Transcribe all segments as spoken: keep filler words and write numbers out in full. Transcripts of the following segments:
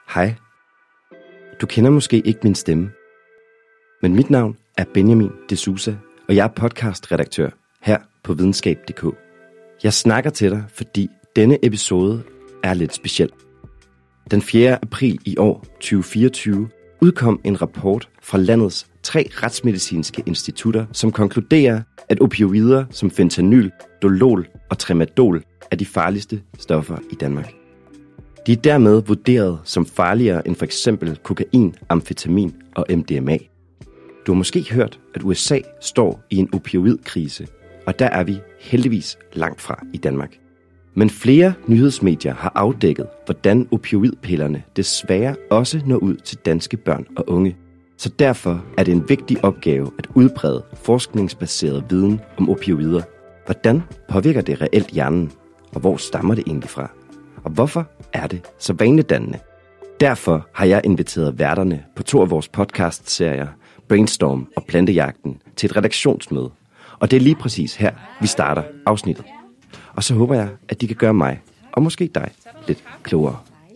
Hej. Du kender måske ikke min stemme, men mit navn er Benjamin de Souza, og jeg er podcastredaktør her på videnskab punktum d k. Jeg snakker til dig, fordi denne episode er lidt speciel. Den fjerde april i år tyve fireogtyve udkom en rapport fra landets tre retsmedicinske institutter, som konkluderer, at opioider som fentanyl, dolol og tramadol er de farligste stoffer i Danmark. De er dermed vurderet som farligere end for eksempel kokain, amfetamin og M D M A. Du har måske hørt, at U S A står i en opioidkrise, og der er vi heldigvis langt fra i Danmark. Men flere nyhedsmedier har afdækket, hvordan opioidpillerne desværre også når ud til danske børn og unge. Så derfor er det en vigtig opgave at udbrede forskningsbaseret viden om opioider. Hvordan påvirker det reelt hjernen, og hvor stammer det egentlig fra? Og hvorfor er det så vanedannende? Derfor har jeg inviteret værterne på to af vores podcastserier, Brainstorm og Plantejagten, til et redaktionsmøde. Og det er lige præcis her, vi starter afsnittet. Og så håber jeg, at de kan gøre mig, og måske dig, lidt klogere.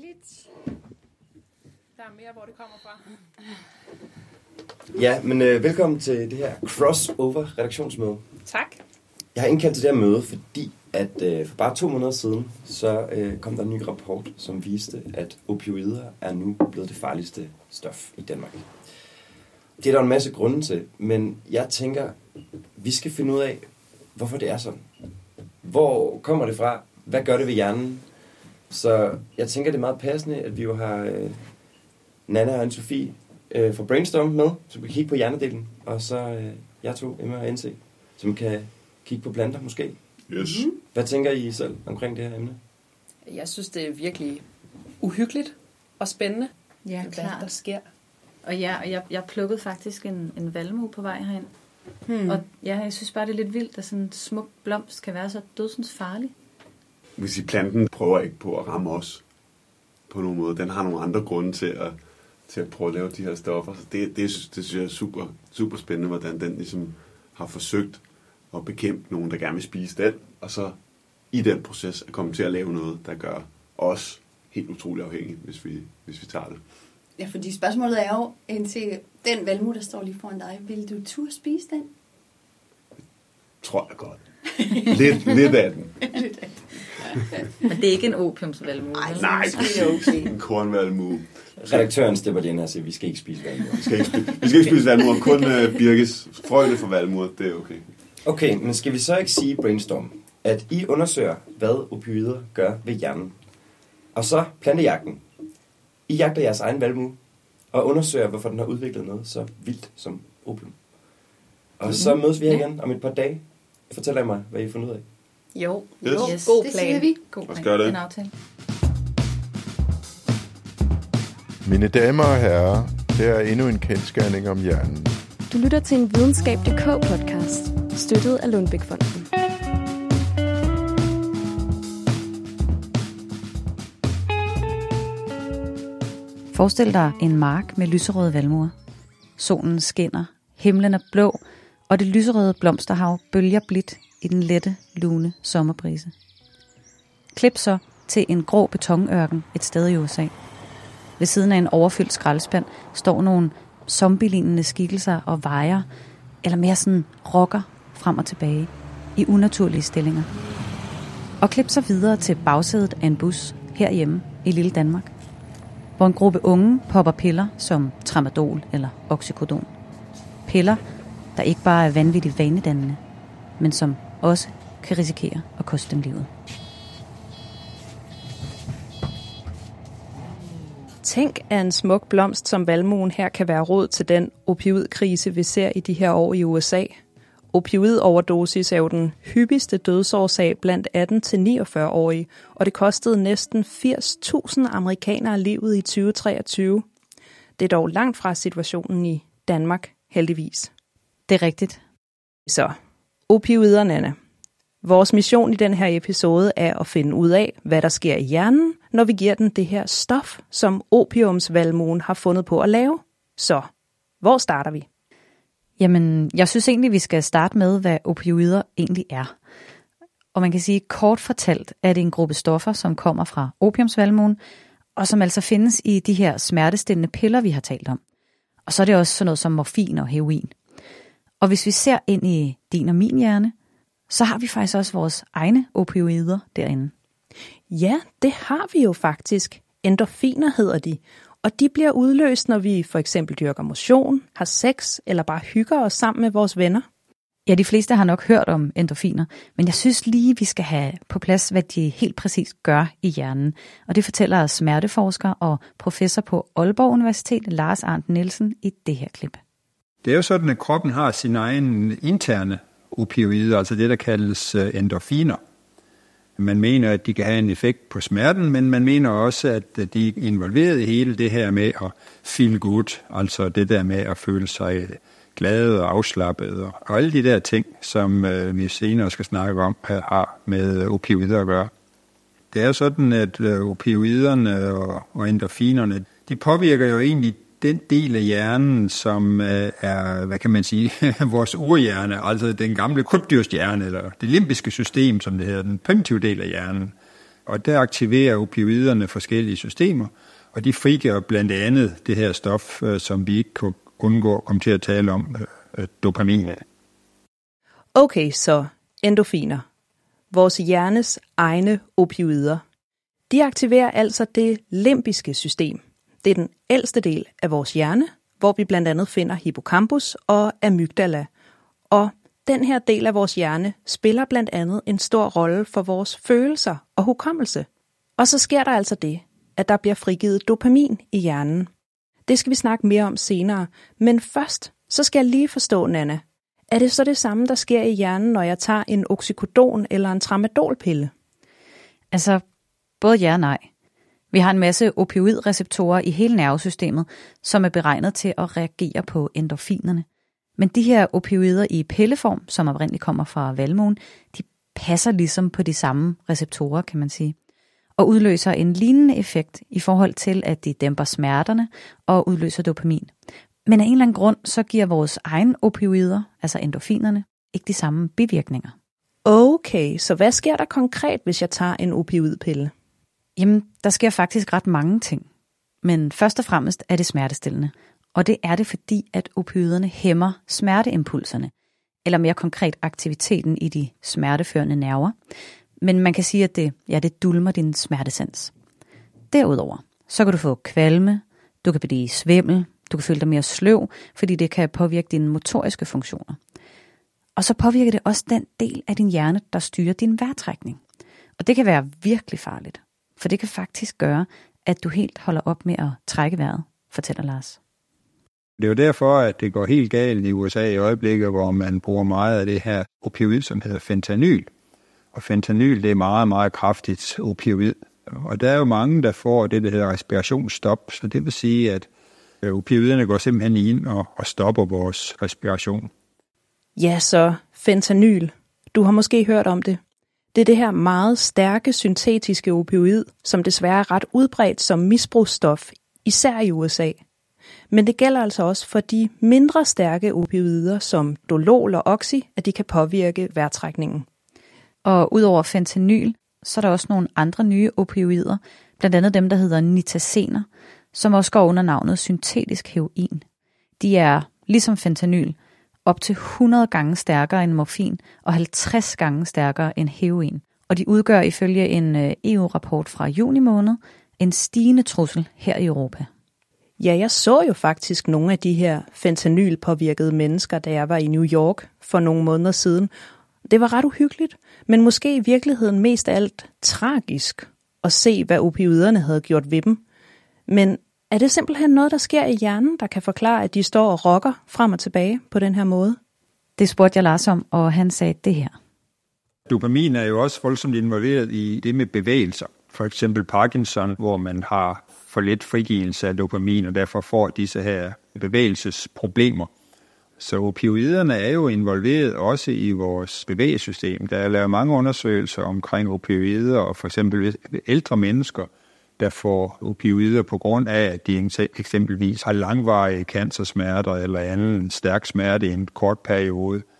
Der er mere, hvor det kommer fra. Ja, men øh, velkommen til det her crossover-redaktionsmøde. Tak. Jeg har indkaldt til det her møde, fordi at øh, for bare to måneder siden, så øh, kom der en ny rapport, som viste, at opioider er nu blevet det farligste stof i Danmark. Det er der en masse grunde til, men jeg tænker, vi skal finde ud af, hvorfor det er sådan. Hvor kommer det fra? Hvad gør det ved hjernen? Så jeg tænker, det er meget passende, at vi jo har øh, Nanna og Anne-Sophie øh, fra Brainstorm med, så vi kan kigge på hjernedelen, og så øh, jeg to, Emma og N C, som kan kigge på planter måske. Yes. Mm-hmm. Hvad tænker I selv omkring det her emne? Jeg synes, det er virkelig uhyggeligt og spændende, ja, hvad klart. der sker. Og ja, jeg, jeg plukkede faktisk en, en valmue på vej herind. Hmm. Og ja, jeg synes bare, det er lidt vildt, at sådan en smuk blomst kan være så dødsens farlig. Hvis I planten prøver ikke på at ramme os på nogen måde. Den har nogle andre grunde til at, til at prøve at lave de her stoffer. Så det, det, det synes jeg er super, super spændende, hvordan den ligesom har forsøgt at bekæmpe nogen, der gerne vil spise den. Og så i den proces at komme til at lave noget, der gør os helt utrolig afhængige, hvis vi, hvis vi tager det. Ja, fordi spørgsmålet er jo, indtil den valmue, der står lige foran dig, vil du turde spise den? Tror jeg godt. Lidt, lidt af den. Men det er ikke en opiumsvalmue. Nej, nej, det er okay. En kornvalmue. Redaktøren stepper lige ind og siger, vi skal ikke spise valmuer. Vi skal ikke spise, vi skal ikke spise valmuer, kun uh, Birkes frøene for valmuer, det er okay. Okay, men skal vi så ikke sige, Brainstorm, at I undersøger, hvad opioider gør ved hjernen? Og så plantejagten. I jagter jeres egen valmue og undersøger, hvorfor den har udviklet noget så vildt som opium. Og mm-hmm. så mødes vi her igen om et par dage. Fortæller I mig, hvad I har fundet ud af? Jo, yes. jo. Yes. God det plan. siger vi. God plan. Gør det. En aftale. Mine damer og herrer, det er endnu en kendsgerning om hjernen. Du lytter til en videnskab punktum d k podcast, støttet af Lundbeck-fonden. Forestil dig en mark med lyserøde valmuer. Solen skinner, himlen er blå, og det lyserøde blomsterhav bølger blidt i den lette, lune sommerbrise. Klip så til en grå betonørken et sted i U S A. Ved siden af en overfyldt skraldespand står nogle zombielignende skikkelser og vejer, eller mere sådan rokker frem og tilbage i unaturlige stillinger. Og klip så videre til bagsædet af en bus herhjemme i lille Danmark, hvor en gruppe unge popper piller som tramadol eller oxycodon. Piller, der ikke bare er vanvittigt vanedannende, men som også kan risikere at koste dem livet. Tænk, at en smuk blomst som valmuen her kan være råd til den opioidkrise, vi ser i de her år i U S A. Opioidoverdosis er jo den hyppigste dødsårsag blandt atten til niogfyrre-årige, og det kostede næsten firs tusind amerikanere livet i tyve treogtyve. Det er dog langt fra situationen i Danmark, heldigvis. Det er rigtigt. Så, opioiderne, Nanna. Vores mission i den her episode er at finde ud af, hvad der sker i hjernen, når vi giver den det her stof, som opiumsvalmuen har fundet på at lave. Så, hvor starter vi? Jamen, jeg synes egentlig, vi skal starte med, hvad opioider egentlig er. Og man kan sige, kort fortalt, er det en gruppe stoffer, som kommer fra opiumsvalmuen, og som altså findes i de her smertestillende piller, vi har talt om. Og så er det også sådan noget som morfin og heroin. Og hvis vi ser ind i din og min hjerne, så har vi faktisk også vores egne opioider derinde. Ja, det har vi jo faktisk. Endorfiner hedder de, og de bliver udløst, når vi for eksempel dyrker motion, har sex eller bare hygger os sammen med vores venner. Ja, de fleste har nok hørt om endorfiner, men jeg synes lige, vi skal have på plads, hvad de helt præcis gør i hjernen. Og det fortæller smerteforsker og professor på Aalborg Universitet, Lars Arndt Nielsen, i det her klip. Det er jo sådan, at kroppen har sine egne interne opioider, altså det, der kaldes endorfiner. Man mener, at de kan have en effekt på smerten, men man mener også, at de er involveret i hele det her med at feel good, altså det der med at føle sig glade og afslappet, og alle de der ting, som øh, vi senere skal snakke om, har med opioider at gøre. Det er jo sådan, at øh, opioiderne og, og endorfinerne, de påvirker jo egentlig den del af hjernen, som øh, er, hvad kan man sige, vores urhjerne, altså den gamle krybdyrshjerne, eller det limbiske system, som det hedder, den primitive del af hjernen. Og der aktiverer opioiderne forskellige systemer, og de frigiver blandt andet det her stof, øh, som vi ikke kunne undgå at komme til at tale om, øh, dopamin. Okay, så endorfiner. Vores hjernes egne opioider. De aktiverer altså det limbiske system. Det er den ældste del af vores hjerne, hvor vi blandt andet finder hippocampus og amygdala. Og den her del af vores hjerne spiller blandt andet en stor rolle for vores følelser og hukommelse. Og så sker der altså det, at der bliver frigivet dopamin i hjernen. Det skal vi snakke mere om senere, men først så skal jeg lige forstå, Nanna. Er det så det samme, der sker i hjernen, når jeg tager en oxycodon eller en tramadolpille? Altså, både ja og nej. Vi har en masse opioidreceptorer i hele nervesystemet, som er beregnet til at reagere på endorfinerne. Men de her opioider i pilleform, som oprindeligt kommer fra valmuen, de passer ligesom på de samme receptorer, kan man sige, og udløser en lignende effekt i forhold til, at de dæmper smerterne og udløser dopamin. Men af en eller anden grund, så giver vores egne opioider, altså endorfinerne, ikke de samme bivirkninger. Okay, så hvad sker der konkret, hvis jeg tager en opioidpille? Jamen, der sker faktisk ret mange ting. Men først og fremmest er det smertestillende. Og det er det, fordi at opioiderne hæmmer smerteimpulserne, eller mere konkret aktiviteten i de smerteførende nerver. Men man kan sige, at det, ja, det dulmer din smertesans. Derudover, så kan du få kvalme, du kan blive svimmel, du kan føle dig mere sløv, fordi det kan påvirke dine motoriske funktioner. Og så påvirker det også den del af din hjerne, der styrer din vejrtrækning. Og det kan være virkelig farligt, for det kan faktisk gøre, at du helt holder op med at trække vejret, fortæller Lars. Det er jo derfor, at det går helt galt i U S A i øjeblikket, hvor man bruger meget af det her opioid, som hedder fentanyl. Og fentanyl, det er meget, meget kraftigt opioid. Og der er jo mange, der får det, der hedder respirationsstop. Så det vil sige, at opioiderne går simpelthen ind og, og stopper vores respiration. Ja, så fentanyl. Du har måske hørt om det. Det er det her meget stærke syntetiske opioid, som desværre er ret udbredt som misbrugsstof, især i U S A. Men det gælder altså også for de mindre stærke opioider, som Dolol og Oxy, at de kan påvirke vejrtrækningen. Og udover fentanyl, så er der også nogle andre nye opioider, blandt andet dem, der hedder nitazener, som også går under navnet syntetisk heroin. De er, ligesom fentanyl, op til hundrede gange stærkere end morfin og halvtreds gange stærkere end heroin. Og de udgør ifølge en E U-rapport fra juni måned en stigende trussel her i Europa. Ja, jeg så jo faktisk nogle af de her fentanyl-påvirkede mennesker, da jeg var i New York for nogle måneder siden. Det var ret uhyggeligt, men måske i virkeligheden mest af alt tragisk at se, hvad opioiderne havde gjort ved dem. Men er det simpelthen noget, der sker i hjernen, der kan forklare, at de står og rokker frem og tilbage på den her måde? Det spurgte jeg Lars om, og han sagde det her. Dopamin er jo også voldsomt involveret i det med bevægelser. For eksempel Parkinson, hvor man har for lidt frigivelse af dopamin, og derfor får disse her bevægelsesproblemer. Så opioiderne er jo involveret også i vores bevægelsessystem. Der er lavet mange undersøgelser omkring opioider, og for eksempel ældre mennesker, der får opioider på grund af, at de eksempelvis har langvarige cancersmerter eller anden stærk smerte i en kort periode,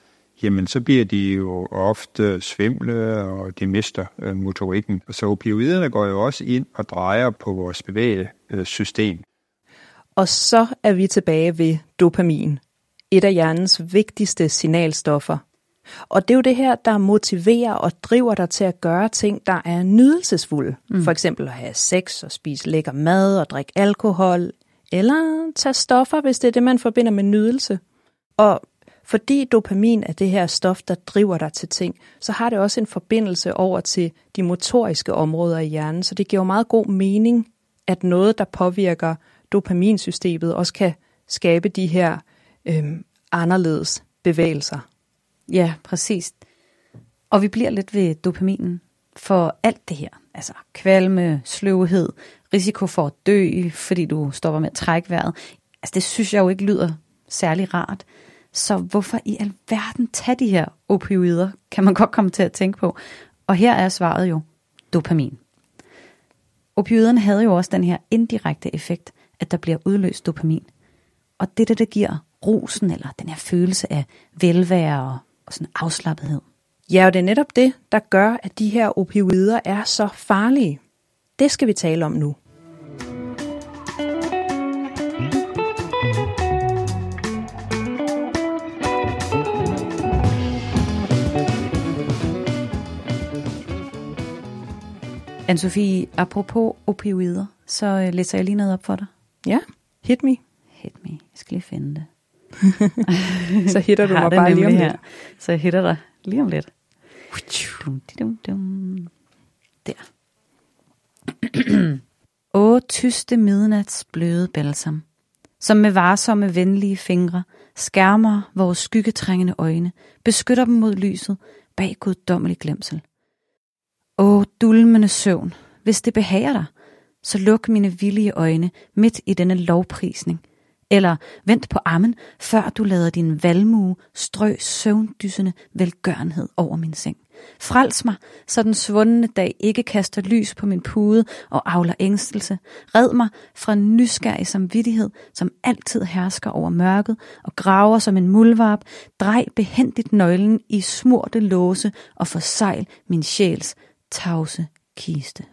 jamen så bliver de jo ofte svimle, og de mister øh, motorikken. Så opioiderne går jo også ind og drejer på vores bevægesystem. Og så er vi tilbage ved dopamin, et af hjernens vigtigste signalstoffer. Og det er jo det her, der motiverer og driver dig til at gøre ting, der er nydelsesfulde. Mm. For eksempel at have sex og spise lækker mad og drikke alkohol, eller tage stoffer, hvis det er det, man forbinder med nydelse. Og fordi dopamin er det her stof, der driver dig til ting, så har det også en forbindelse over til de motoriske områder i hjernen. Så det giver jo meget god mening, at noget, der påvirker dopaminsystemet, også kan skabe de her øhm, anderledes bevægelser. Ja, præcis. Og vi bliver lidt ved dopaminen for alt det her. Altså kvalme, sløvhed, risiko for at dø, fordi du stopper med at trække vejret. Altså det synes jeg jo ikke lyder særlig rart. Så hvorfor i alverden tage de her opioider, kan man godt komme til at tænke på. Og her er svaret jo dopamin. Opioiderne havde jo også den her indirekte effekt, at der bliver udløst dopamin. Og det er det, der giver rusen, eller den her følelse af velvære og, og sådan afslappethed. Ja, og det er netop det, der gør, at de her opioider er så farlige. Det skal vi tale om nu. Anne-Sophie, apropos opioider, så læser jeg lige noget op for dig. Ja, hit me. Hit me. Jeg skal lige finde det. Så hitter du mig bare lige om her. lidt. Så jeg hitter dig lige om lidt. Dum, dum, dum. Der. Åh, tyste midnats bløde balsam, som med varsomme venlige fingre skærmer vores skyggetrængende øjne, beskytter dem mod lyset bag guddommelig glemsel. Åh, dulmende søvn, hvis det behager dig, så luk mine villige øjne midt i denne lovprisning. Eller vent på ammen, før du lader din valmue strø søvndyssende velgørenhed over min seng. Frels mig, så den svundne dag ikke kaster lys på min pude og avler ængstelse. Red mig fra en nysgerrig samvittighed, som altid hersker over mørket og graver som en muldvarp. Drej behendigt nøglen i smurte låse og forsejl min sjæls tavse kiste.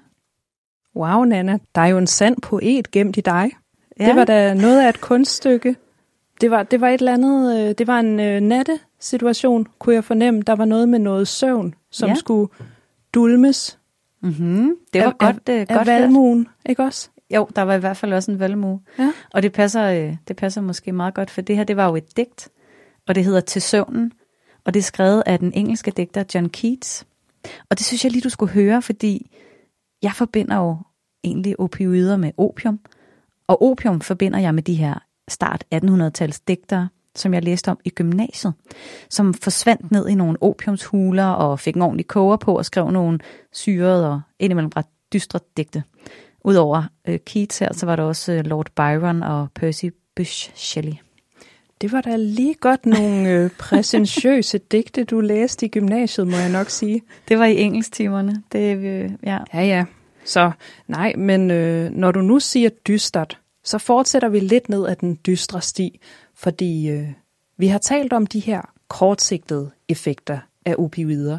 Wow, Nana, der er jo en sand poet gemt i dig. Ja. Det var da noget af et kunststykke. Det var, det var et eller andet, det var en øh, nattesituation, kunne jeg fornemme. Der var noget med noget søvn, som ja. skulle dulmes. Mm-hmm. Det var af, godt, af, godt af valmuen, ikke også? Jo, der var i hvert fald også en valmue. Ja. Og det passer, det passer måske meget godt, for det her, det var jo et digt, og det hedder Til søvnen, og det er skrevet af den engelske digter John Keats. Og det synes jeg lige, du skulle høre, fordi jeg forbinder jo egentlig opioider med opium, og opium forbinder jeg med de her start attenhundrede-tals digtere, som jeg læste om i gymnasiet, som forsvandt ned i nogle opiumshuler og fik en ordentlig koger på og skrev nogle syrede og indimellem ret dystre digte. Udover øh, Keats her, så var der også øh, Lord Byron og Percy Bysshe Shelley. Det var da lige godt nogle øh, præsentiøse digte, du læste i gymnasiet, må jeg nok sige. Det var i engelsktimerne. Det, øh, ja. ja, ja. Så nej, men øh, når du nu siger dystert, så fortsætter vi lidt ned ad den dystre sti, fordi øh, vi har talt om de her kortsigtede effekter af opioider.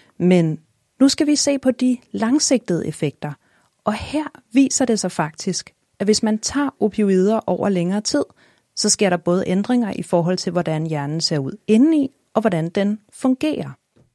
Men nu skal vi se på de langsigtede effekter, og her viser det sig faktisk, at hvis man tager opioider over længere tid, så sker der både ændringer i forhold til, hvordan hjernen ser ud indeni, og hvordan den fungerer.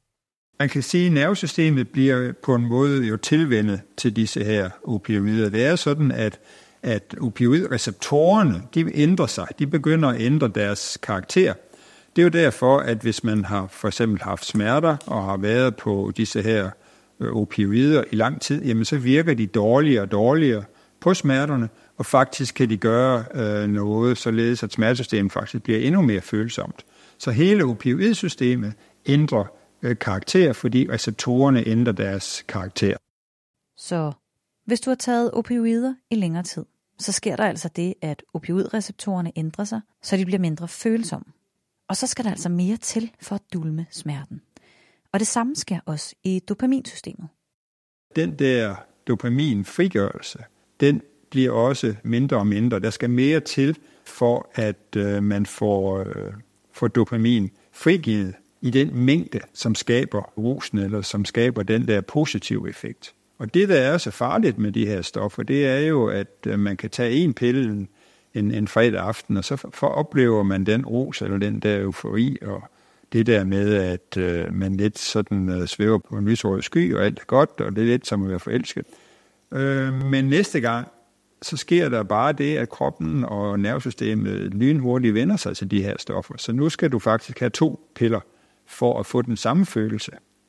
Man kan sige, at nervesystemet bliver på en måde jo tilvænnet til disse her opioider. Det er sådan, at, at opioidreceptorerne, de ændrer sig. De begynder at ændre deres karakter. Det er jo derfor, at hvis man har for eksempel haft smerter og har været på disse her opioider i lang tid, jamen så virker de dårligere og dårligere på smerterne, og faktisk kan de gøre øh, noget, således at smertesystemet faktisk bliver endnu mere følsomt. Så hele opioidsystemet ændrer øh, karakter, fordi receptorerne ændrer deres karakter. Så hvis du har taget opioider i længere tid, så sker der altså det, at opioidreceptorerne ændrer sig, så de bliver mindre følsomme. Og så skal der altså mere til for at dulme smerten. Og det samme sker også i dopaminsystemet. Den der dopaminfrigørelse, den bliver også mindre og mindre. Der skal mere til for, at øh, man får, øh, får dopamin frigivet i den mængde, som skaber rusen, eller som skaber den der positive effekt. Og det, der er så farligt med de her stoffer, det er jo, at man kan tage en pille en, en fredag aften, og så for oplever man den rus, eller den der eufori, og det der med, at øh, man lidt sådan øh, svæver på en lyserød sky, og alt er godt, og det er lidt som at være forelsket. Øh, men næste gang, så sker der bare det, at kroppen og nervesystemet lynhurtigt vender sig til de her stoffer. Så nu skal du faktisk have to piller for at få den samme følelse.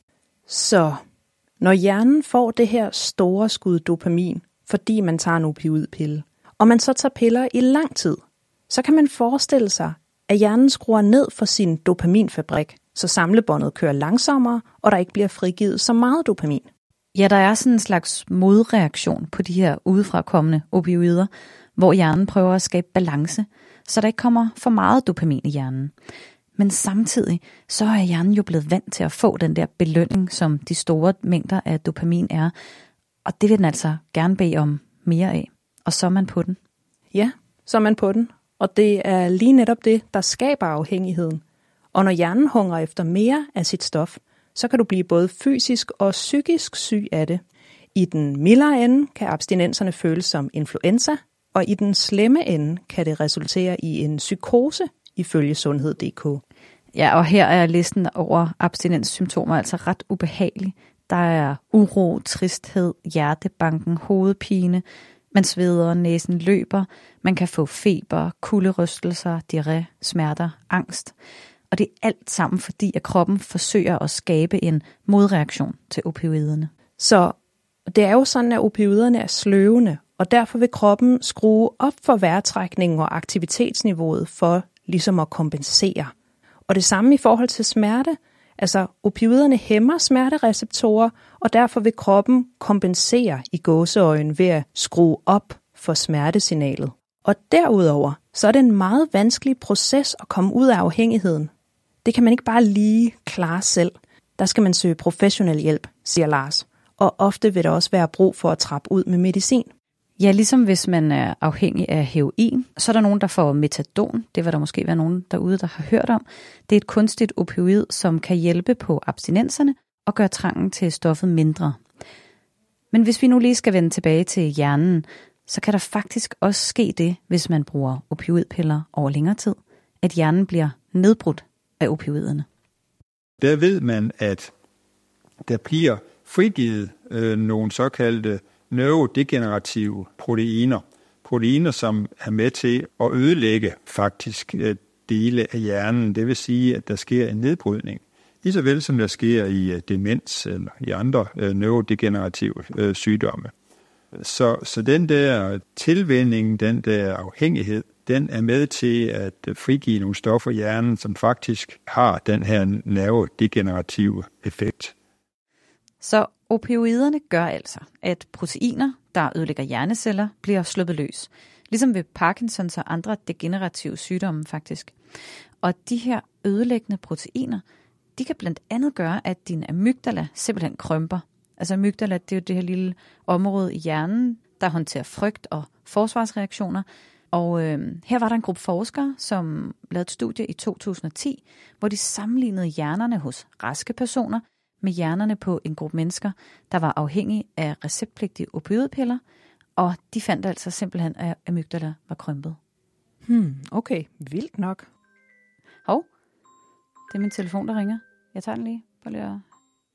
Så når hjernen får det her store skud dopamin, fordi man tager en opioidpille, og man så tager piller i lang tid, så kan man forestille sig, at hjernen skruer ned for sin dopaminfabrik, så samlebåndet kører langsommere, og der ikke bliver frigivet så meget dopamin. Ja, der er sådan en slags modreaktion på de her udefrakommende opioider, hvor hjernen prøver at skabe balance, så der ikke kommer for meget dopamin i hjernen. Men samtidig så er hjernen jo blevet vant til at få den der belønning, som de store mængder af dopamin er, og det vil den altså gerne bede om mere af. Og så er man på den. Ja, så er man på den. Og det er lige netop det, der skaber afhængigheden. Og når hjernen hungrer efter mere af sit stof, så kan du blive både fysisk og psykisk syg af det. I den mildere ende kan abstinenserne føles som influenza, og i den slemme ende kan det resultere i en psykose, ifølge sundhed punktum d k. Ja, og her er listen over abstinenssymptomer altså ret ubehagelig. Der er uro, tristhed, hjertebanken, hovedpine, man sveder, næsen løber, man kan få feber, kulderystelser, diarré, smerter, angst. Og det er alt sammen fordi, at kroppen forsøger at skabe en modreaktion til opioiderne. Så det er jo sådan, at opioiderne er sløvende, og derfor vil kroppen skrue op for vejrtrækningen og aktivitetsniveauet for ligesom at kompensere. Og det samme i forhold til smerte. Altså opioiderne hæmmer smertereceptorer, og derfor vil kroppen kompensere i gåseøjne ved at skrue op for smertesignalet. Og derudover, så er det en meget vanskelig proces at komme ud af afhængigheden. Det kan man ikke bare lige klare selv. Der skal man søge professionel hjælp, siger Lars. Og ofte vil der også være brug for at trappe ud med medicin. Ja, ligesom hvis man er afhængig af heroin, så er der nogen, der får metadon. Det vil der måske være nogen derude, der har hørt om. Det er et kunstigt opioid, som kan hjælpe på abstinenserne og gøre trangen til stoffet mindre. Men hvis vi nu lige skal vende tilbage til hjernen, så kan der faktisk også ske det, hvis man bruger opioidpiller over længere tid, at hjernen bliver nedbrudt af opioiderne. Der ved man, at der bliver frigivet øh, nogle såkaldte neurodegenerative proteiner. Proteiner, som er med til at ødelægge faktisk øh, dele af hjernen. Det vil sige, at der sker en nedbrydning. Lige så vel som der sker i øh, demens eller i andre øh, neurodegenerative øh, sygdomme. Så, så den der tilvænning, den der afhængighed, den er med til at frigive nogle stoffer i hjernen, som faktisk har den her nervedegenerative effekt. Så opioiderne gør altså, at proteiner, der ødelægger hjerneceller, bliver sluppet løs. Ligesom ved Parkinsons og andre degenerative sygdomme faktisk. Og de her ødelæggende proteiner, de kan blandt andet gøre, at din amygdala simpelthen krymper. Altså amygdala, det er jo det her lille område i hjernen, der håndterer frygt og forsvarsreaktioner. Og øh, her var der en gruppe forskere, som lavede et studie i to tusind og ti, hvor de sammenlignede hjernerne hos raske personer med hjernerne på en gruppe mennesker, der var afhængige af receptpligtige opioidpiller, og de fandt altså simpelthen, at amygdala var krympet. Hmm, okay, vildt nok. Hov, det er min telefon, der ringer. Jeg tager den lige. Prøv lige at...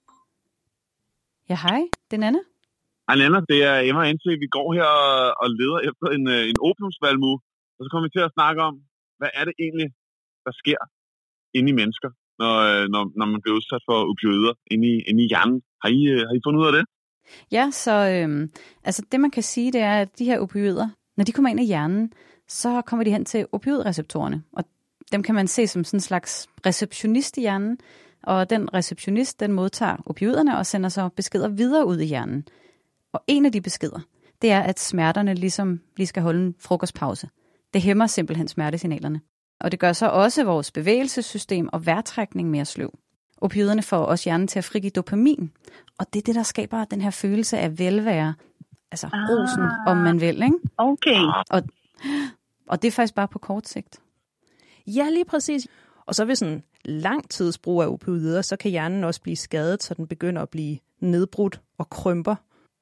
Ja, hej, det er Nanne. Hej Nanne, det er Emma Indse. Vi går her og leder efter en, en opiumsvalmue, og så kommer vi til at snakke om, hvad er det egentlig, der sker inde i mennesker, når, når, når man bliver udsat for opioider inde i, inde i hjernen. Har I, har I fundet ud af det? Ja, så øhm, altså det man kan sige, det er, at de her opioider, når de kommer ind i hjernen, så kommer de hen til opioidreceptorerne, og dem kan man se som sådan en slags receptionist i hjernen, og den receptionist, den modtager opioiderne og sender så beskeder videre ud i hjernen. Og en af de beskeder, det er, at smerterne ligesom lige skal holde en frokostpause. Det hæmmer simpelthen smertesignalerne. Og det gør så også vores bevægelsessystem og vejrtrækning mere sløv. Opioiderne får også hjernen til at frigive dopamin, og det er det, der skaber den her følelse af velvære, altså ah, rosen, om man vil, ikke? Okay. Og, og det er faktisk bare på kort sigt. Ja, lige præcis. Og så ved sådan lang tids brug af opioider, så kan hjernen også blive skadet, så den begynder at blive nedbrudt og krymper.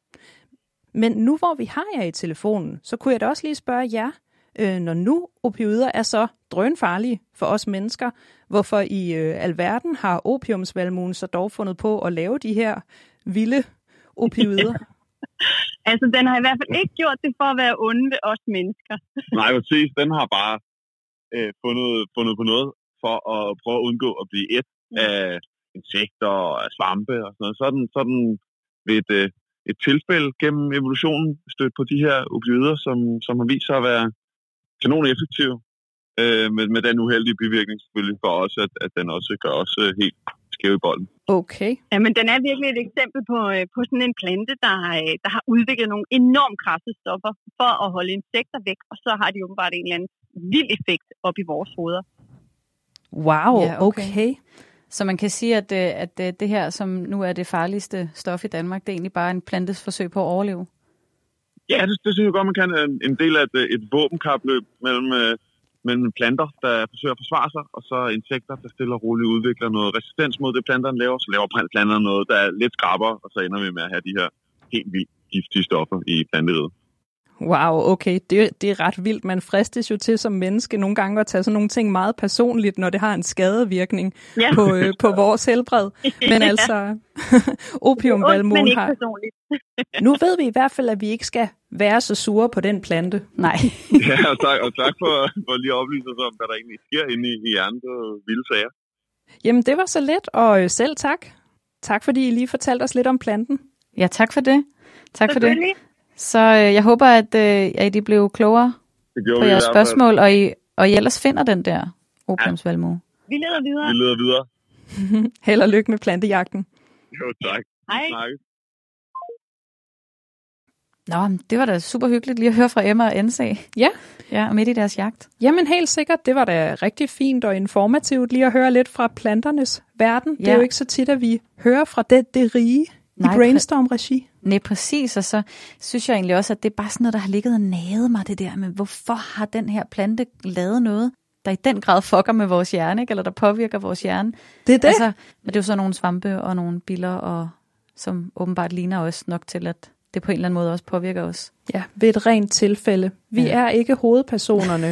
Men nu hvor vi har jer i telefonen, så kunne jeg da også lige spørge jer, øh, når nu opioider er så drønfarlige for os mennesker, hvorfor i øh, alverden har opiumsvalmuen så dog fundet på at lave de her vilde opioider? Altså, den har i hvert fald ikke gjort det for at være onde ved os mennesker. Nej, præcis. Den har bare øh, fundet, fundet på noget for at prøve at undgå at blive et mm. af insekter og af svampe og sådan noget. Så er den, så er den ved et, øh, et tilfælde gennem evolutionen stødt på de her opioider, som, som har vist sig at være kanoneffektive. Øh, med, med den uheldige bivirkning selvfølgelig for os, at, at den også gør os øh, helt skæv i bolden. Okay. Ja, men den er virkelig et eksempel på, på sådan en plante, der, der har udviklet nogle enormt kraftige stoffer for at holde insekter væk, og så har de åbenbart en eller anden vild effekt op i vores hoveder. Wow, ja, okay. okay. Så man kan sige, at, at det her, som nu er det farligste stof i Danmark, det er egentlig bare en plantes forsøg på at overleve? Ja, det, det synes jeg godt, man kan. En del af et, et våbenkapløb mellem... mellem planter, der forsøger at forsvare sig, og så insekter, der stille og roligt udvikler noget resistens mod det, planterne laver. Så laver planterne noget, der er lidt skrabere, og så ender vi med at have de her helt vildt giftige stoffer i planteriget. Wow, okay. Det, det er ret vildt. Man fristes jo til som menneske nogle gange at tage sådan nogle ting meget personligt, når det har en skadevirkning ja. på, øh, på vores helbred. Men altså, opiumvalmuen har... Nu ved vi i hvert fald, at vi ikke skal være så sure på den plante. Nej. Ja, og tak, og tak for, for lige at oplyse os om, hvad der egentlig sker inde i, i hjernen. Det var vilde sager. Jamen, det var så let, og øh, selv tak. Tak, fordi I lige fortalte os lidt om planten. Ja, tak for det. Tak for det. Så øh, jeg håber, at, øh, at I blev klogere på jeres spørgsmål, og I, og I ellers finder den der opiumsvalmue. Vi leder videre. Vi leder videre. Held og lykke med plantejagten. Jo, tak. Hej. Nå, det var da super hyggeligt lige at høre fra Emma og N C. Ja. Ja, midt i deres jagt. Jamen helt sikkert, det var da rigtig fint og informativt lige at høre lidt fra planternes verden. Ja. Det er jo ikke så tit, at vi hører fra det, det rige. Nej, i brainstorm-regi. Nej, præcis. Og så synes jeg egentlig også, at det er bare sådan noget, der har ligget og naget mig, det der med, hvorfor har den her plante lavet noget, der i den grad fucker med vores hjerne, ikke? Eller der påvirker vores hjerne. Det er det. Altså, men det er jo så nogle svampe og nogle biller, og, som åbenbart ligner os nok til, at det på en eller anden måde også påvirker os. Ja, ved et rent tilfælde. Vi ja. er ikke hovedpersonerne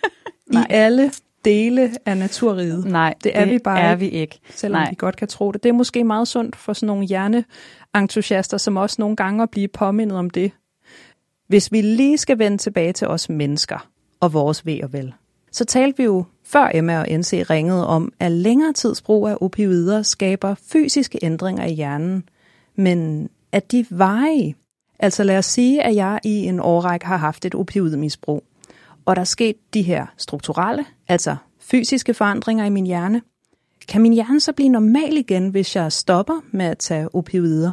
i alle dele af naturriget. Nej, det er det vi bare er vi ikke. Selvom Nej. vi godt kan tro det. Det er måske meget sundt for sådan nogle hjerneentusiaster, som også nogle gange at blive påmindet om det. Hvis vi lige skal vende tilbage til os mennesker og vores ve og vel, så talte vi jo før Emma og N C ringede om, at længere tids brug af opioider skaber fysiske ændringer i hjernen, men at de varige. Altså lad os sige, at jeg i en årrække har haft et opioidmisbrug, og der er sket de her strukturelle, altså fysiske forandringer i min hjerne. Kan min hjerne så blive normal igen, hvis jeg stopper med at tage opioider?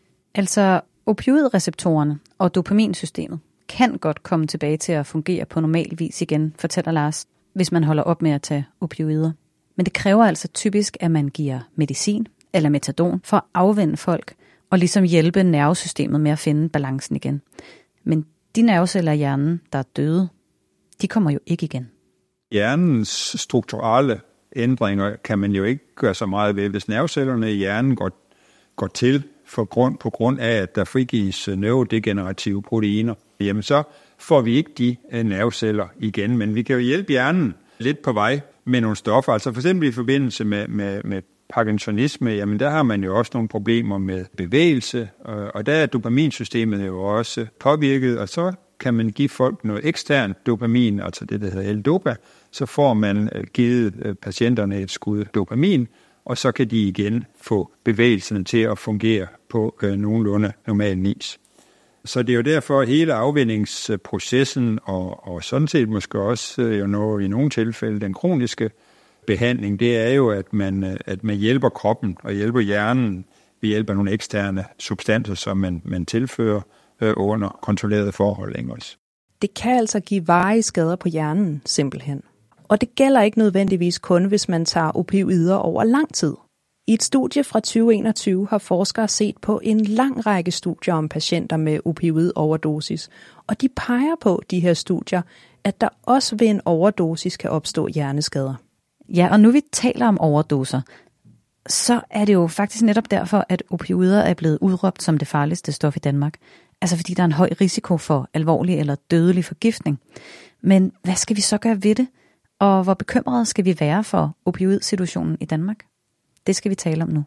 Altså opioidreceptorerne og dopaminsystemet kan godt komme tilbage til at fungere på normal vis igen, fortæller Lars, hvis man holder op med at tage opioider. Men det kræver altså typisk, at man giver medicin eller metadon for at afvænne folk og ligesom hjælpe nervesystemet med at finde balancen igen. Men de nerveceller i hjernen, der er døde, de kommer jo ikke igen. Hjernens strukturelle ændringer kan man jo ikke gøre så meget ved. Hvis nervecellerne i hjernen går, går til for grund, på grund af, at der frigives neurodegenerative proteiner, jamen så får vi ikke de nerveceller igen. Men vi kan jo hjælpe hjernen lidt på vej med nogle stoffer. Altså for eksempel i forbindelse med, med, med parkinsonisme, jamen der har man jo også nogle problemer med bevægelse, og der er dopaminsystemet jo også påvirket, og så kan man give folk noget ekstern dopamin, altså det, der hedder L-dopa, så får man givet patienterne et skud dopamin, og så kan de igen få bevægelserne til at fungere på øh, nogenlunde normal vis. Så det er jo derfor, at hele afvænningsprocessen, og, og sådan set måske også øh, jo når, i nogle tilfælde den kroniske behandling, det er jo, at man, at man hjælper kroppen og hjælper hjernen ved hjælp af nogle eksterne substanser, som man, man tilfører øh, under kontrollerede forhold. Ikke også? Det kan altså give varige skader på hjernen, simpelthen. Og det gælder ikke nødvendigvis kun, hvis man tager opioider over lang tid. I et studie fra tyve enogtyve har forskere set på en lang række studier om patienter med opioidoverdosis, og de peger på, de her studier, at der også ved en overdosis kan opstå hjerneskader. Ja, og nu vi taler om overdoser, så er det jo faktisk netop derfor, at opioider er blevet udråbt som det farligste stof i Danmark. Altså fordi der er en høj risiko for alvorlig eller dødelig forgiftning. Men hvad skal vi så gøre ved det? Og hvor bekymrede skal vi være for opioidsituationen i Danmark? Det skal vi tale om nu.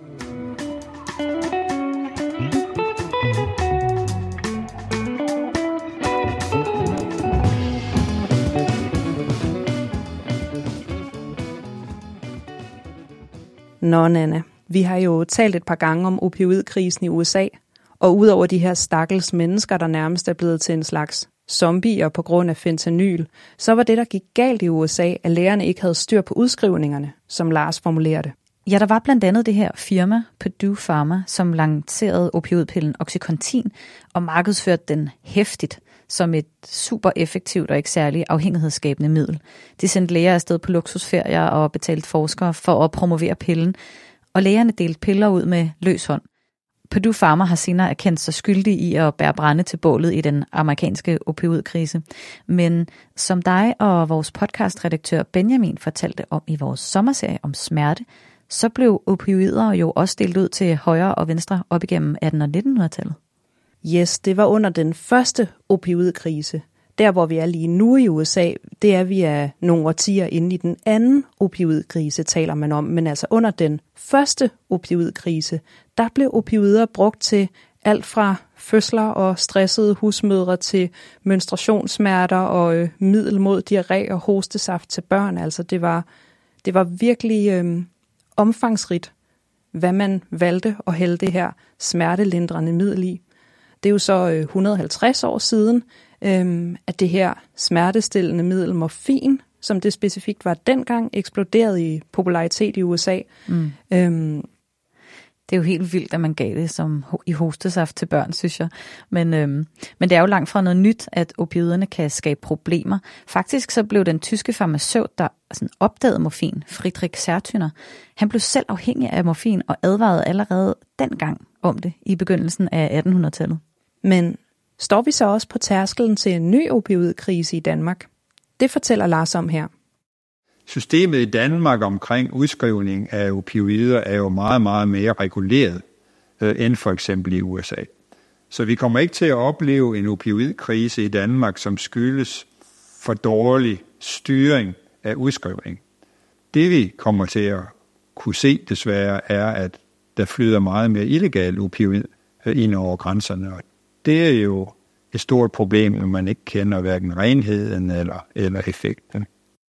Nå, Nanna, vi har jo talt et par gange om opioidkrisen i U S A, og udover de her stakkels mennesker, der nærmest er blevet til en slags zombier på grund af fentanyl, så var det, der gik galt i U S A, at lægerne ikke havde styr på udskrivningerne, som Lars formulerer det. Ja, der var blandt andet det her firma, Purdue Pharma, som lancerede opioidpillen Oxycontin og markedsførte den hæftigt som et super effektivt og ikke særlig afhængighedsskabende middel. De sendte læger afsted på luksusferier og betalte forskere for at promovere pillen, og lægerne delte piller ud med løs hånd. Purdue Pharma har senere erkendt sig skyldig i at bære brænde til bålet i den amerikanske opioidkrise. Men som dig og vores podcastredaktør Benjamin fortalte om i vores sommerserie om smerte, så blev opioider jo også delt ud til højre og venstre op igennem atten- og nittenhundredetallet. Yes, det var under den første opioidkrise. Der, hvor vi er lige nu i U S A, det er, vi er nogle årtier inde i den anden opioidkrise, taler man om. Men altså under den første opioidkrise, der blev opioider brugt til alt fra fødsler og stressede husmødre til menstruationssmerter og øh, middel mod diarré og hostesaft til børn. Altså det var, det var virkelig øh, omfangsrigt, hvad man valgte at hælde det her smertelindrende middel i. Det er jo så et hundrede og halvtreds år siden, øhm, at det her smertestillende middel morfin, som det specifikt var dengang, eksploderede i popularitet i U S A. Mm. Øhm, det er jo helt vildt, at man gav det som i hostesaft til børn, synes jeg. Men, øhm, men det er jo langt fra noget nyt, at opioiderne kan skabe problemer. Faktisk så blev den tyske farmaceut, der sådan opdagede morfin, Friedrich Sertüner, han blev selv afhængig af morfin og advarede allerede dengang om det i begyndelsen af attenhundredetallet. Men står vi så også på tærskelen til en ny opioidkrise i Danmark? Det fortæller Lars om her. Systemet i Danmark omkring udskrivning af opioider er jo meget, meget mere reguleret øh, end for eksempel i U S A. Så vi kommer ikke til at opleve en opioidkrise i Danmark, som skyldes for dårlig styring af udskrivning. Det vi kommer til at kunne se desværre er, at der flyder meget mere illegal opioid ind over grænserne. Og det er jo et stort problem, når man ikke kender hverken renheden eller, eller effekten.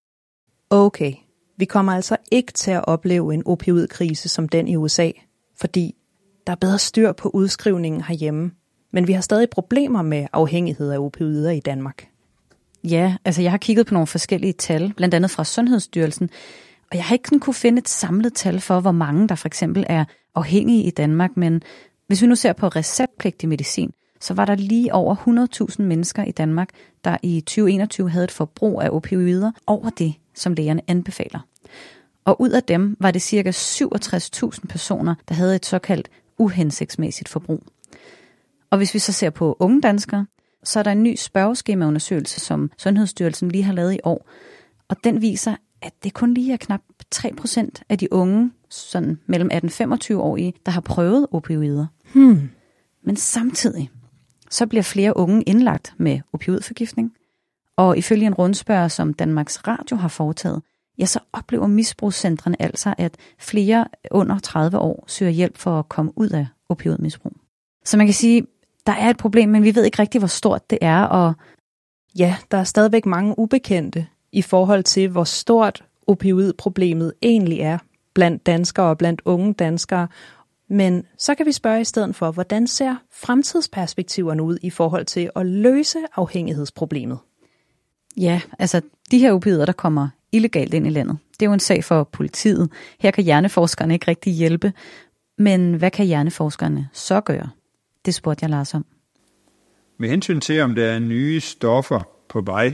Okay, vi kommer altså ikke til at opleve en opioidkrise som den i U S A, fordi der er bedre styr på udskrivningen herhjemme. Men vi har stadig problemer med afhængighed af opioider i Danmark. Ja, altså jeg har kigget på nogle forskellige tal, blandt andet fra Sundhedsstyrelsen, og jeg har ikke kunne finde et samlet tal for, hvor mange der for eksempel er afhængige i Danmark, men hvis vi nu ser på receptpligtig medicin, så var der lige over hundrede tusind mennesker i Danmark, der i tyve enogtyve havde et forbrug af opioider over det, som lægerne anbefaler. Og ud af dem var det ca. syvogtres tusind personer, der havde et såkaldt uhensigtsmæssigt forbrug. Og hvis vi så ser på unge danskere, så er der en ny spørgeskemaundersøgelse, som Sundhedsstyrelsen lige har lavet i år, og den viser, at det kun lige er knap tre procent af de unge, sådan mellem atten og femogtyve-årige, der har prøvet opioider. Hmm. Men samtidig, så bliver flere unge indlagt med opioidforgiftning, og ifølge en rundspørg, som Danmarks Radio har foretaget, ja, så oplever misbrugscentrene altså, at flere under tredive år søger hjælp for at komme ud af opioidmisbrug. Så man kan sige, der er et problem, men vi ved ikke rigtig, hvor stort det er. Og ja, der er stadigvæk mange ubekendte i forhold til, hvor stort opioidproblemet egentlig er blandt danskere og blandt unge danskere. Men så kan vi spørge i stedet for, hvordan ser fremtidsperspektiverne ud i forhold til at løse afhængighedsproblemet? Ja, altså de her opioider, der kommer illegalt ind i landet, det er jo en sag for politiet. Her kan hjerneforskerne ikke rigtig hjælpe. Men hvad kan hjerneforskerne så gøre? Det spurgte jeg Lars om. Med hensyn til, om der er nye stoffer på vej,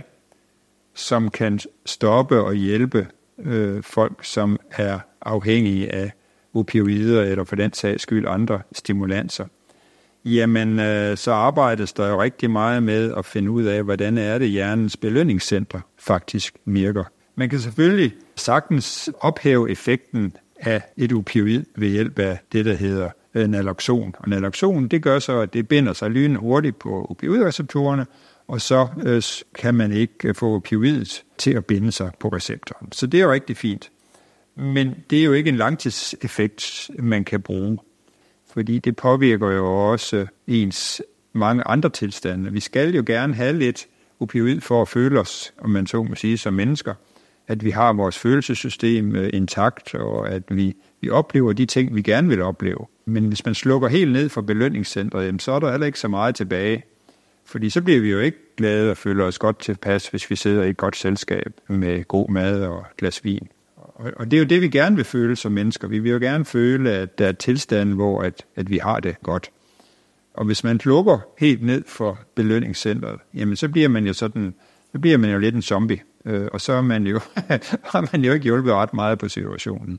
som kan stoppe og hjælpe øh, folk, som er afhængige af opioider eller for den sags skyld andre stimulanser, jamen øh, så arbejdes der jo rigtig meget med at finde ud af, hvordan er det hjernens belønningscentre faktisk virker. Man kan selvfølgelig sagtens ophæve effekten af et opioid ved hjælp af det, der hedder naloxon. Og naloxon, det gør så, at det binder sig lynhurtigt på opioidreceptorerne, og så øh, kan man ikke få opioidet til at binde sig på receptoren. Så det er jo rigtig fint. Men det er jo ikke en langtidseffekt, man kan bruge, fordi det påvirker jo også ens mange andre tilstande. Vi skal jo gerne have lidt opioid for at føle os, om man så må sige, som mennesker, at vi har vores følelsessystem intakt, og at vi, vi oplever de ting, vi gerne vil opleve. Men hvis man slukker helt ned for belønningscentret, så er der heller ikke så meget tilbage. Fordi så bliver vi jo ikke glade og føler os godt tilpas, hvis vi sidder i et godt selskab med god mad og et glas vin. Og det er jo det, vi gerne vil føle som mennesker. Vi vil jo gerne føle, at der er tilstanden, hvor at, at vi har det godt. Og hvis man lukker helt ned for belønningscentret, jamen så bliver man jo sådan, så bliver man jo lidt en zombie. Og så er man jo, har man jo ikke hjulpet ret meget på situationen.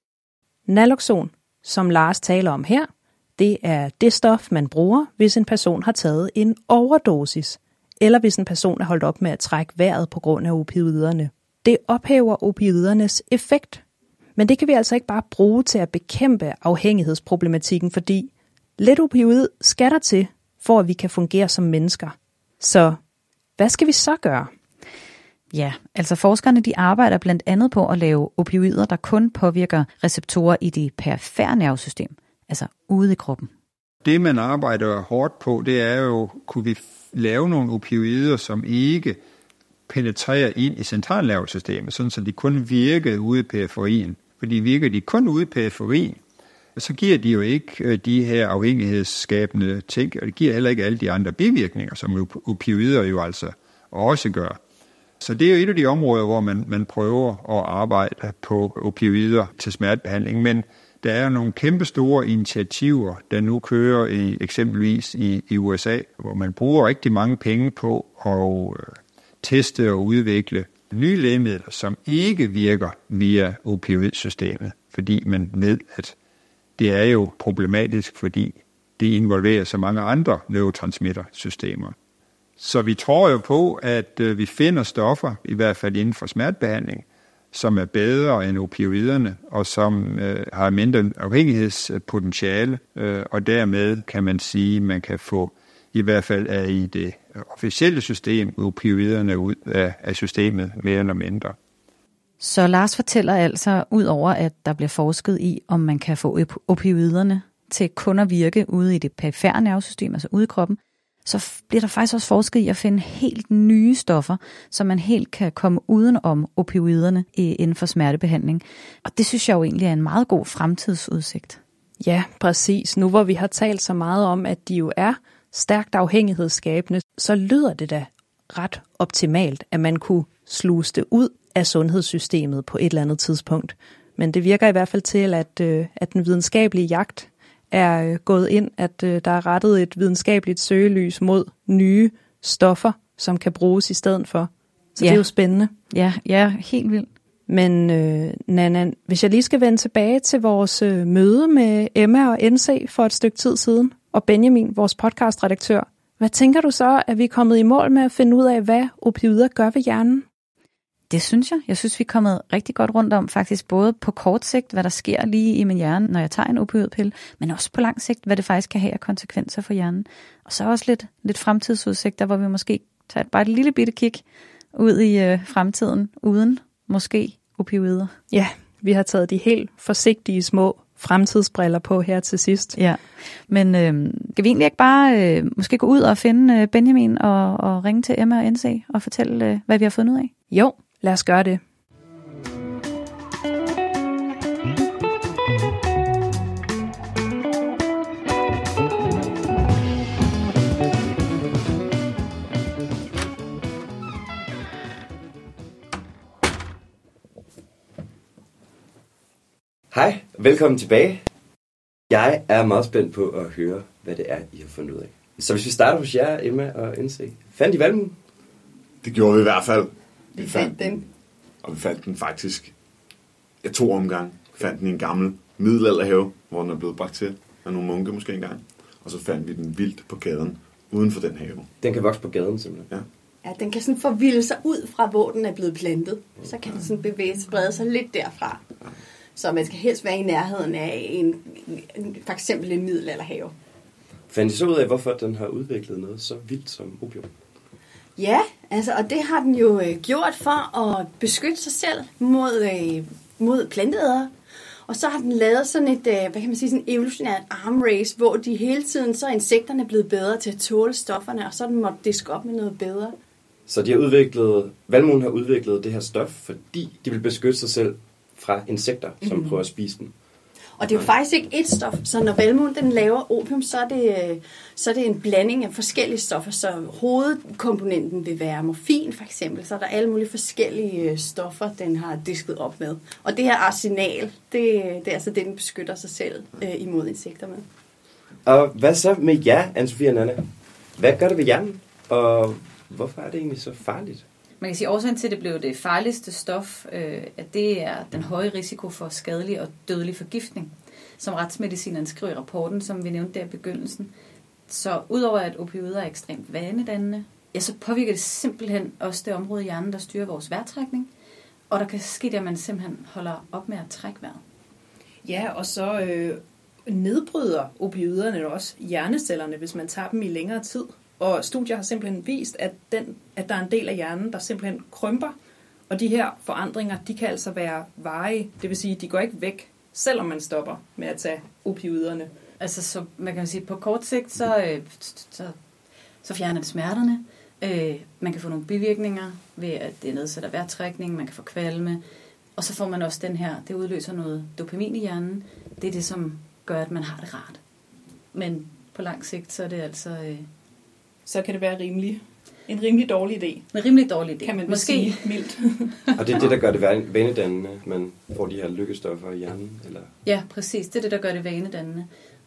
Naloxon, som Lars taler om her, det er det stof, man bruger, hvis en person har taget en overdosis, eller hvis en person er holdt op med at trække vejret på grund af opioiderne. Det ophæver opioidernes effekt. Men det kan vi altså ikke bare bruge til at bekæmpe afhængighedsproblematikken, fordi lidt opioid skal der til, for at vi kan fungere som mennesker. Så hvad skal vi så gøre? Ja, altså forskerne de arbejder blandt andet på at lave opioider, der kun påvirker receptorer i det perifære nervesystem, altså ude i kroppen. Det man arbejder hårdt på, det er jo, kunne vi lave nogle opioider, som ikke penetrerer ind i centralnervesystemet, sådan så de kun virker ude i periferien. Fordi virker de kun ude i periferien, så giver de jo ikke de her afhængighedsskabende ting, og det giver heller ikke alle de andre bivirkninger, som opioider jo altså også gør. Så det er jo et af de områder, hvor man, man prøver at arbejde på opioider til smertebehandling, men der er nogle kæmpe store initiativer, der nu kører i, eksempelvis i, i U S A, hvor man bruger rigtig mange penge på at øh, teste og udvikle nye lægemidler, som ikke virker via opioidsystemet, fordi man ved, at det er jo problematisk, fordi det involverer så mange andre neurotransmittersystemer. Så vi tror jo på, at øh, vi finder stoffer, i hvert fald inden for smertebehandling, som er bedre end opioiderne, og som øh, har mindre afhængighedspotentiale, øh, og dermed kan man sige, at man kan få i hvert fald af i det officielle system opioiderne ud af, af systemet mere eller mindre. Så Lars fortæller altså, ud over at der bliver forsket i, om man kan få opioiderne til kun at virke ude i det perifære nervesystem, altså ude i kroppen, så bliver der faktisk også forsket i at finde helt nye stoffer, så man helt kan komme uden om opioiderne inden for smertebehandling. Og det synes jeg jo egentlig er en meget god fremtidsudsigt. Ja, præcis. Nu hvor vi har talt så meget om, at de jo er stærkt afhængighedsskabende, så lyder det da ret optimalt, at man kunne sluse det ud af sundhedssystemet på et eller andet tidspunkt. Men det virker i hvert fald til, at, at den videnskabelige jagt er gået ind, at der er rettet et videnskabeligt søgelys mod nye stoffer, som kan bruges i stedet for. Så ja. Det er jo spændende. Ja, ja, helt vildt. Men øh, Nana, hvis jeg lige skal vende tilbage til vores øh, møde med Emma og N C for et stykke tid siden, og Benjamin, vores podcastredaktør, hvad tænker du så, at vi er kommet i mål med at finde ud af, hvad opioider gør ved hjernen? Det synes jeg. Jeg synes, vi er kommet rigtig godt rundt om, faktisk både på kort sigt, hvad der sker lige i min hjerne, når jeg tager en opioidpille, men også på lang sigt, hvad det faktisk kan have af konsekvenser for hjernen. Og så også lidt, lidt fremtidsudsigter, hvor vi måske tager bare et lille bitte kig ud i øh, fremtiden, uden måske opioider. Ja, vi har taget de helt forsigtige små fremtidsbriller på her til sidst. Ja, men øh, skal vi egentlig ikke bare øh, måske gå ud og finde øh, Benjamin og, og ringe til Emma og N C og fortælle, øh, hvad vi har fundet ud af? Jo, lad os gøre det. Hej, velkommen tilbage. Jeg er meget spændt på at høre, hvad det er, I har fundet ud af. Så hvis vi starter hos jer, Emma og N C. Fandt I valmuen? Det gjorde vi i hvert fald. Vi fandt den. Og vi fandt den faktisk i to omgange. Vi fandt den i en gammel middelalderhave, hvor den er blevet bragt til af nogle munke måske engang. Og så fandt vi den vildt på gaden, uden for den have. Den kan vokse på gaden simpelthen? Ja. Ja, den kan sådan forvilde sig ud fra, hvor den er blevet plantet. Så kan den sådan bevæge, sprede sig lidt derfra. Så man skal helst være i nærheden af en, en for eksempel en middelalderhave. Fandt I så ud af, hvorfor den har udviklet noget så vildt som opium? Ja, altså, og det har den jo øh, gjort for at beskytte sig selv mod, øh, mod planteædere. Og så har den lavet sådan et, øh, hvad kan man sige, sådan et evolutionært arm race, hvor de hele tiden, så er insekterne blevet bedre til at tåle stofferne, og så den måtte diske op med noget bedre. Så de har udviklet, valmuen har udviklet det her stof, fordi de vil beskytte sig selv fra insekter, som mm. prøver at spise dem. Og det er jo faktisk ikke et stof, så når valmuen den laver opium, så er, det, så er det en blanding af forskellige stoffer. Så hovedkomponenten vil være morfin for eksempel, så er der alle mulige forskellige stoffer, den har disket op med. Og det her arsenal, det, det er altså det, den beskytter sig selv øh, imod insekter med. Og hvad så med jer, Anne-Sophie og Nanna? Hvad gør det ved hjernen, og hvorfor er det egentlig så farligt? Man kan sige, at årsagen til, at det blev det farligste stof, øh, at det er den høje risiko for skadelig og dødelig forgiftning, som retsmedicineren skriver i rapporten, som vi nævnte der i begyndelsen. Så udover at opioider er ekstremt vanedannende, ja, så påvirker det simpelthen også det område i hjernen, der styrer vores vejrtrækning, og der kan ske det, at man simpelthen holder op med at trække vejret. Ja, og så øh, nedbryder opioiderne også hjernecellerne, hvis man tager dem i længere tid. Og studier har simpelthen vist, at, den, at der er en del af hjernen, der simpelthen krymper. Og de her forandringer, de kan altså være varige. Det vil sige, at de går ikke væk, selvom man stopper med at tage opioiderne. Altså, så man kan sige, på kort sigt, så, øh, så, så fjerner det smerterne. Øh, man kan få nogle bivirkninger ved, at det nedsætter vejrtrækning. Man kan få kvalme. Og så får man også den her, det udløser noget dopamin i hjernen. Det er det, som gør, at man har det rart. Men på lang sigt, så er det altså... Øh, så kan det være rimelig, en rimelig dårlig idé. En rimelig dårlig idé. Kan man måske sige mildt. Og det er det, der gør det vanedannende, man får de her lykkestoffer i hjernen? Eller? Ja, præcis. Det er det, der gør det vanedannende.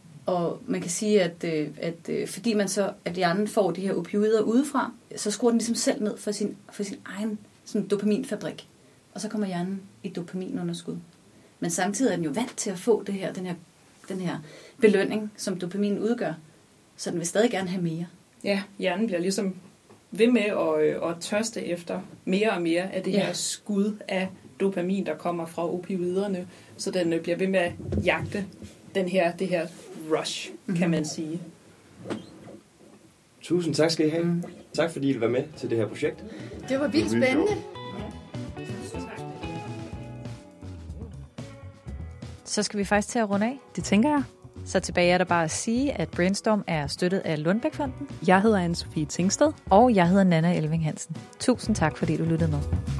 Og man kan sige, at, at fordi man så, at hjernen får de her opioider udefra, så skruer den ligesom selv ned for sin, for sin egen sådan dopaminfabrik. Og så kommer hjernen i dopaminunderskud. Men samtidig er den jo vant til at få det her, den her, den her belønning, som dopamin udgør. Så den vil stadig gerne have mere. Ja, hjernen bliver ligesom ved med at, at tørste efter mere og mere af det ja. her skud af dopamin, der kommer fra opioiderne. Så den bliver ved med at jagte den her, det her rush, mm-hmm. kan man sige. Tusind tak skal I have. Mm. Tak fordi I vil være med til det her projekt. Det var vildt spændende. Så skal vi faktisk til at runde af. Det tænker jeg. Så tilbage er der bare at sige, at Brainstorm er støttet af Lundbækfonden. Jeg hedder Anne-Sophie Tingsted. Og jeg hedder Nanna Elving Hansen. Tusind tak, fordi du lyttede med.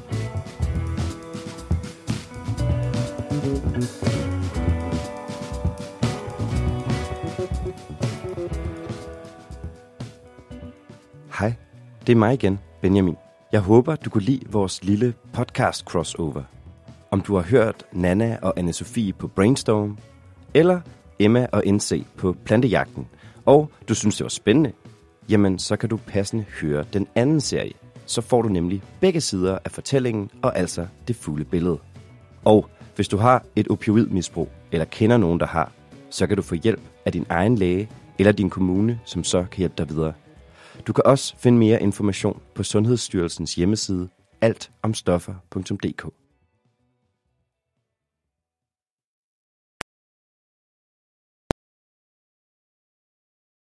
Hej, det er mig igen, Benjamin. Jeg håber, du kunne lide vores lille podcast crossover. Om du har hørt Nanna og Anne-Sophie på Brainstorm, eller Emma og N C på Plantejagten, og du synes, det var spændende, jamen så kan du passende høre den anden serie. Så får du nemlig begge sider af fortællingen, og altså det fulde billede. Og hvis du har et opioidmisbrug, eller kender nogen, der har, så kan du få hjælp af din egen læge, eller din kommune, som så kan hjælpe dig videre. Du kan også finde mere information på Sundhedsstyrelsens hjemmeside alt om stoffer punktum d k.